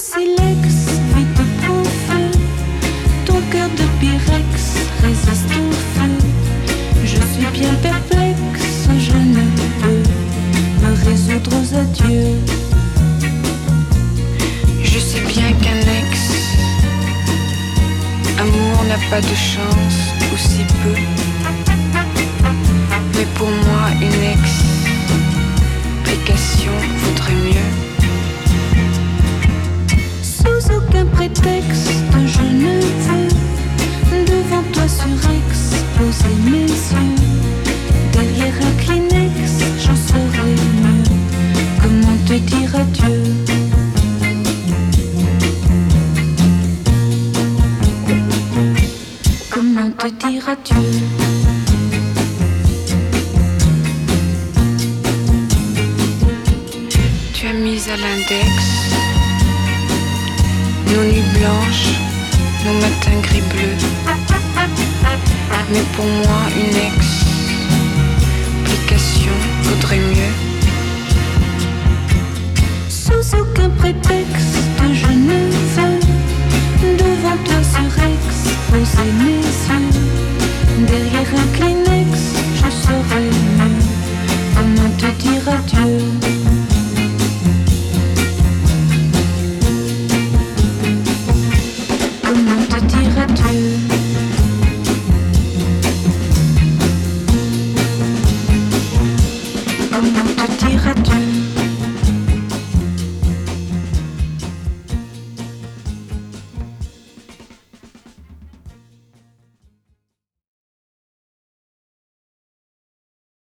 silex, vite prend feu. Ton cœur de pyrex résiste au feu. Je suis bien perplexe, je ne peux me résoudre aux adieux. Je sais bien qu'un ex-amour n'a pas de chance, ou si peu. Mais pour moi, une explication vaudrait mieux. Sous aucun prétexte, je ne veux devant toi surex poser mes yeux. Derrière un Kleenex, j'en saurai mieux. Comment te dire adieu? Comment te dire adieu? Tu as mis à l'index nos nuits blanches, nos matins gris-bleus. Mais pour moi, une explication vaudrait mieux. Sous aucun prétexte, je ne veux devant toi surex poser mes yeux. Derrière un Kleenex, je saurai mieux. Comment te dire adieu? Comment te dire adieu? Comment te dire adieu?